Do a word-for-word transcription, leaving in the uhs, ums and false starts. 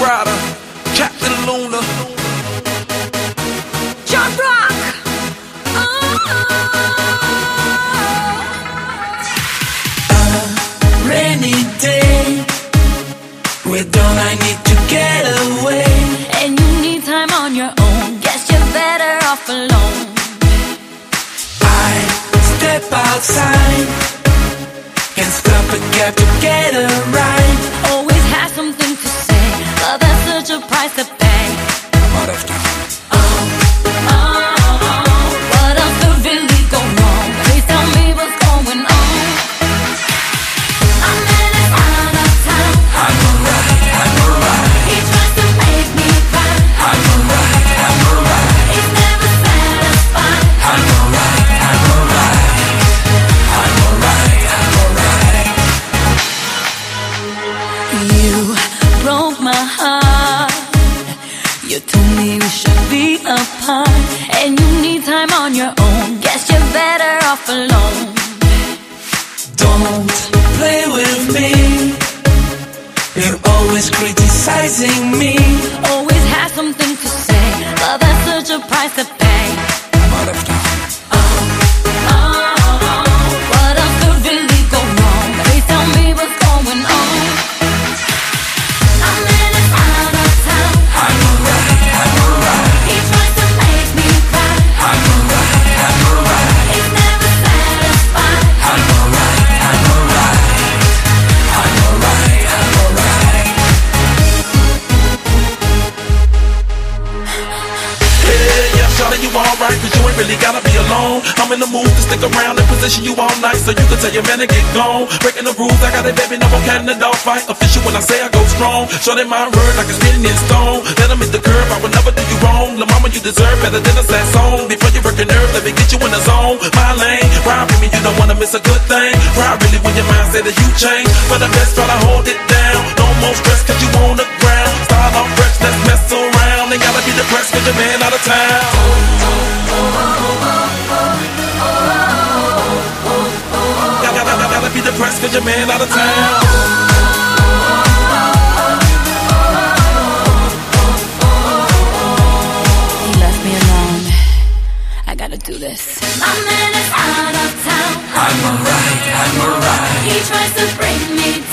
Rider, Captain Luna, John Rock. Oh. A rainy day, where don't I need to get away? And you need time on your own. Guess you're better off alone. I step outside, can't stop a cab to get a ride. Always has something to say, but that's such a price to pay. I'm out of time. Oh, oh, oh. What else could really go wrong? Please tell me what's going on. I'm in and out of town. I'm alright, I'm alright. He tries to make me cry. I'm alright, I'm alright. He's never satisfied. I'm alright, I'm alright. I'm alright, I'm alright. You broke my heart. You told me we should be apart, and you need time on your own. Guess you're better off alone. Don't play with me. You're always criticizing me. Always has something to say, but that's such a price to pay. I'm out of time. Oh, oh, oh. What else could really go wrong? Please tell me what's going on. I'm in and out of town. I'm alright, I'm alright. He tries to make me cry. I'm alright, I'm alright. He's never satisfied. I'm alright, I'm alright. I'm alright, I'm alright. yeah, yeah, shawty, you alright, cause you ain't really gotta be alone. I'm in the mood to stick around and position you all night, so you can tell your man to get gone. Breaking the rules, I got it, baby, no more cat in the dog fight. Official when I say I go strong. Shorty my word like it's written in stone. Let him hit the curb, I will never do you wrong. La mama, you deserve better than a sad song. Before you work your nerve, let me get you in the zone. My lane, ride with me, you don't wanna miss a good thing. Ride really when your mind say that you change. For the best, try to hold it down. No more stress, cause you on the ground. Start off fresh, let's mess around. Ain't gotta be depressed, cause your man out of town. Gotta, gotta, gotta be depressed, cause your man out of town. He left me alone. I gotta do this. My man is out of town. I'm alright, I'm alright. He tries to bring me